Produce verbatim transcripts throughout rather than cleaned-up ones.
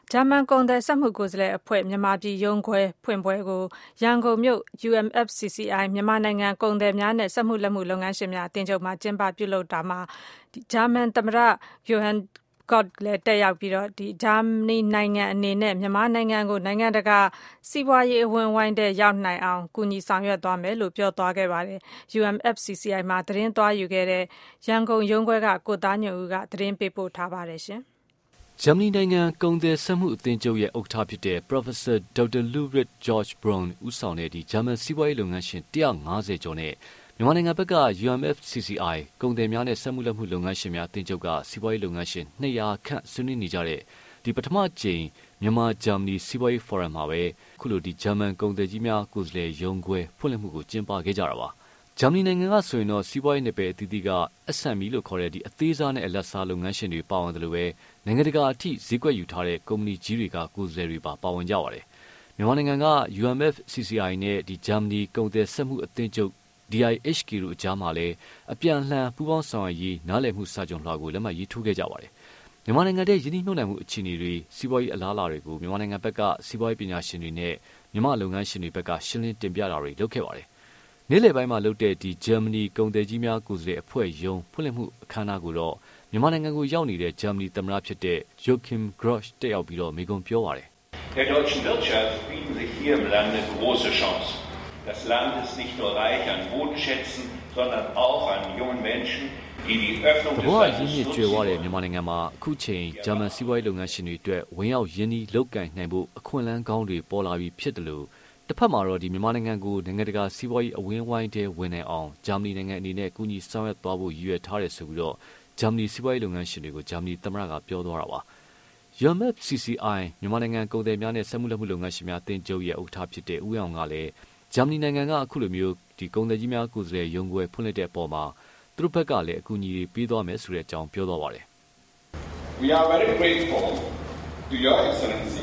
ဂျာမန်ကုန်သည်စက်မှုကိုယ်စားလှယ်အဖွဲ့မြန်မာပြည်ရုံးခွဲဖွင့်ပွဲကိုရန်ကုန်မြို့ U M F C C I မြန်မာနိုင်ငံကုန်သည်များနဲ့စက်မှုလက်မှုလုပ်ငန်းရှင်များအသင်းချုပ်မှကျင်းပပြုလုပ်တာမှာဂျာမန်သမ္မတ Johann Gauck လည်းတက်ရောက်ပြီးတော့ဒီဂျာမနီနိုင်ငံအနေနဲ့မြန်မာနိုင်ငံကိုနိုင်ငံတကာစီးပွားရေးအဝန်းအဝိုင်းတဲ့ရောက်နိုင်အောင်ကူညီဆောင်ရွက်သွားမယ်လို့ပြောသွားခဲ့ပါတယ်။ U M F C C I မှာသတင်းသွားယူခဲ့တဲ့ရန်ကုန်ရုံးခွဲကကိုသားညွန့်ဦးကသတင်းပေးပို့ထားပါတယ်ရှင်။ဂျာမနီနိုင်ငံကုန်သည်စက်မှုအသင်းချုပ်ရဲ့ဥက္ကဋ္ဌဖြစ်တဲ့ Professor Doctor Ludwig George Braun ဦးဆောင်တဲ့ဒီဂျာမန်စီးပွားရေးလုပ်ငန်းရှင်one hundred fiftyကျော်နဲ့မြန်မာနိုင်ငံဘက်က U M F C C I ကုန်သည်များနဲ့စက်မှုလက်မှုလုပ်ငန်းရှင်များအသင်းချုပ်ကစီးပွားရေးလုပ်ငန်းရှင်two hundredခန့်ဆွေးနွေးနေကြတဲ့ဒီပထမကြိမ်မြန်မာဂျာမနီစီးပွားရေးဖိုရမ်မှာပဲခုလိုဒီဂျာမန်ကုန်သည်ကြီးများကိုယ်စားလှယ်ရုံးခွဲဖွင့်လှစ်မှုကိုကျင်းပခဲ့ကြတာပါ။ဂျာမနီနိုင်ငံကဆိုရင်တော့စီးပွားရေးနယ်ပယ်အသီးသီးက S M E လို့ခေါ်တဲ့ဒီအသေးစားနဲ့အလတ်စားလုပ်ငန်းရှင်တွေပါဝင်တယ်လို့ပဲနိုင်ငံတကာအထိဈေးကွက်ယူထားတဲ့ကုမ္ပဏီကြီးတွေကကိုယ်စားလှယ်တွေပါပါဝင်ကြပါတယ်။မြန်မာနိုင်ငံက U M F C C I နဲ့ဒီဂျာမနီကုန်သည်စက်မှုအသင်းချုပ် D I H K တို့အကြားမှာလည်းအပြန်အလှန်ပူးပေါင်းဆောင်ရွက်ရေးနားလည်မှုစာချုပ်လွှာကိုလက်မှတ်ရေးထိုးခဲ့ကြပါတယ်။မြန်မာနိုင်ငံရဲ့ယင်းနှိမ့်နှံမှုအခြေအနေတွေစီးပွားရေးအလားအလာတွေကိုမြန်မာနိုင်ငံဘက်ကစီးပွားရေးပညာရှင်တွေနဲ့မြန်မာလုပ်ငန်းရှင်တွေဘက်ကရှင်းလင်းတင်ပြတာတွေလုပ်ခဲ့ပါတယ်။နေ့လယ်ပိုင်းမှာလုပ်တဲ့ဒီဂျာမနီကုန်သည်ကြီးများကိုယ်စားလှယ်အဖွဲ့ရုံးဖွင့်လှစ်မှုအခမ်းအနားကိုတော့မြန်မာနိုင်ငံကိုရောက်နေတဲ့ဂျာမနီသမ္မတဖြစ်တဲ့ Joachim Gauck တက်ရောက်ပြီးတော့မိန့်ခွန်းပြောပါတယ်။ Der deutschen Wirtschaft bieten sich hier im Lande große Chancen. Das Land ist nicht nur reich an Bodenschätzen, sondern auch an jungen Menschen, die die Öffnung des Landes nutzen. ကျွေးဝါတဲ့မြန်မာနိုင်ငံမှာအခုချိန်ဂျာမန်စီးပွားရေးလုပ်ငန်းရှင်တွေအတွက်ဝင်ရောက်ရင်းနှီးလုပ်ကိုင်နိုင်ဖို့အခွင့်အလမ်းကောင်းတွေပေါ်လာပြီးဖြစ်တယ်လို့တစ်ဖက်မှာတော့ဒီမြန်မာနိုင်ငံကိုနိုင်ငံတကာစီးပွားရေးအဝန်းအဝိုင်းတဲဝင်နိုင်အောင်ဂျာမနီနိုင်ငံအနေနဲ့ကူညီဆောင်ရွက်သွားဖို့ရည်ရွယ်ထားတယ်ဆိုပြီးတော့ဂျာမနီစီးပွားရေးလုပ်ငန်းရှင်တွေကိုဂျာမနီသမ္မတကပြောသွားတာပါ။ U M F C C I မြန်မာနိုင်ငံကုန်သည်များနဲ့စက်မှုလက်မှုလုပ်ငန်းရှင်များအသင်းချုပ်ရဲ့ဥက္ကဋ္ဌဖြစ်တဲ့ဦးအောင်ကလည်းဂျာမနီနိုင်ငံကအခုလိုမျိုးဒီကုန်သည်ကြီးများကိုယ်စားလှယ်ရုံးခွဲဖွင့်လှစ်တဲ့အပေါ်မှာသူတို့ဘက်ကလည်းအကူအညီတွေပေးသွားမယ်ဆိုတဲ့အကြောင်းပြောသွားပါတယ်။ We are very grateful to Your Excellency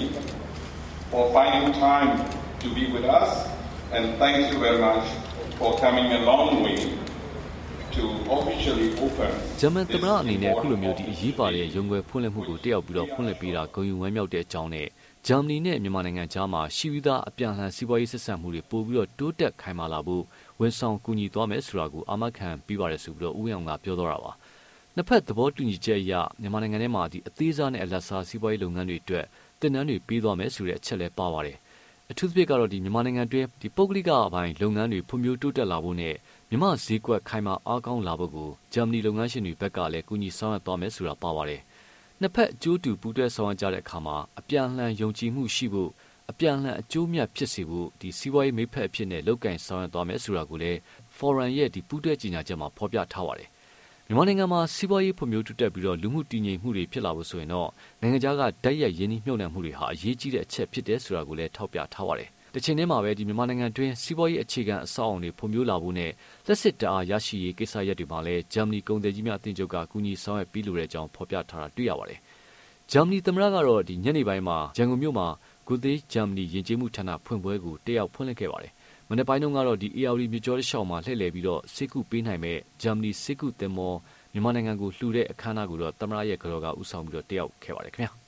for finding time to be with us and thank you very much for coming a long way to officially open ဂျမန်သမ္မတအနေနဲ့အခုလိုမျိုးဒီအရေးပါတဲ့ရုံးခွဲဖွင့်လှစ်မှုကိုတက်ရောက်ပြီးတော့ဖွင့်လှစ်ပေးတာဂုဏ်ယူဝမ်းမြောက်တဲ့အကြောင်းနဲ့ဂျာမနီနဲ့မြန်မာနိုင်ငံကြားမှာရှိပြီးသားအပြန်အလှန်စီးပွားရေးဆက်ဆံမှုတွေပို့ပြီးတော့တိုးတက်ခိုင်မာလာဖို့ဝန်ဆောင်ကူညီသွားမယ်ဆိုတာကိုအာမခံပြီးပါတယ်ဆိုပြီးတော့ဦးအောင်ကပြောသွားတာပါ။နှစ်ဖက်သဘောတူညီချက်အရမြန်မာနိုင်ငံထဲမှာဒီအသေးစားနဲ့အလတ်စားစီးပွားရေးလုပ်ငန်းတွေအတွက်တင်နန်းတွေပေးသွားမယ်ဆိုတဲ့အချက်လည်းပါပါတယ်။အထူးသဖြင့်ကတော့ဒီမြန်မာနိုင်ငံတွင်းဒီပုဂ္ဂလိကအပိုင်းလုပ်ငန်းတွေဖွံ့ဖြိုးတိုးတက်လာဖို့နဲ့မြန်မာဈေးကွက်ခိုင်မာအားကောင်းလာဖို့ကိုဂျာမနီလုပ်ငန်းရှင်တွေဘက်ကလည်းကူညီဆောင်ရွက်သွားမယ်ဆိုတာပါပါတယ်။နှစ်ဖက်အကျိုးတူပူးတွဲဆောင်ရွက်ကြတဲ့အခါမှာအပြန်အလှန်ယုံကြည်မှုရှိဖို့အပြန်အလှန်အကျိုးမြတ်ဖြစ်စေဖို့ဒီစီးပွားရေးမိတ်ဖက်အဖြစ်နဲ့လုပ်ကင်ဆောင်ရွက်သွားမယ်ဆိုတာကိုလည်း Forum ရဲ့ဒီပူးတွဲကြေညာချက်မှာဖော်ပြထားပါတယ်။မြန်မာနိုင်ငံမှာစီးပွားရေးဖွံ့ဖြိုးတိုးတက်ပြီးတော့လူမှုတည်ငြိမ်မှုတွေဖြစ်လာဖို့ဆိုရင်တော့နိုင်ငံခြားကတိုက်ရိုက်ရင်းနှီးမြှုပ်နှံမှုတွေဟာအရေးကြီးတဲ့အချက်ဖြစ်တယ်ဆိုတာကိုလည်းထောက်ပြထားပါတယ်။တချိန်တည်းမှာပဲဒီမြန်မာနိုင်ငံတွင်းစီးပွားရေးအခြေခံအဆောက်အအုံတွေဖွံ့ဖြိုးလာဖို့နဲ့လက်စစ်တအားရရှိရေးကိစ္စရပ်တွေမှာလည်းဂျာမနီကုန်သည်ကြီးများအသင်းချုပ်ကကူညီဆောင်ရွက်ပြီးလိုတဲ့အကြောင်းဖော်ပြထားတာတွေ့ရပါတယ်။ဂျာမနီသမ္မတကတော့ဒီညနေပိုင်းမှာရန်ကုန်မြို့မှာဂူသေးဂျာမနီယဉ်ကျေးမှုဌာနဖွင့်ပွဲကိုတက်ရောက်ဖွင့်လှစ်ခဲ့ပါတယ်။မနေ့ပိုင်းတုန်းကတော့ဒီ A R D မြို့ကျော်တစ်လျှောက်မှာလှည့်လည်ပြီးတော့စေကုပေးနိုင်မဲ့ဂျာမနီစေကုသင်္ဘောမြန်မာနိုင်ငံကိုလှူတဲ့အခမ်းအနားကိုတော့သမ္မတရဲ့ကြော်ကဦးဆောင်ပြီးတော့တက်ရောက်ခဲ့ပါတယ်ခင်ဗျာ။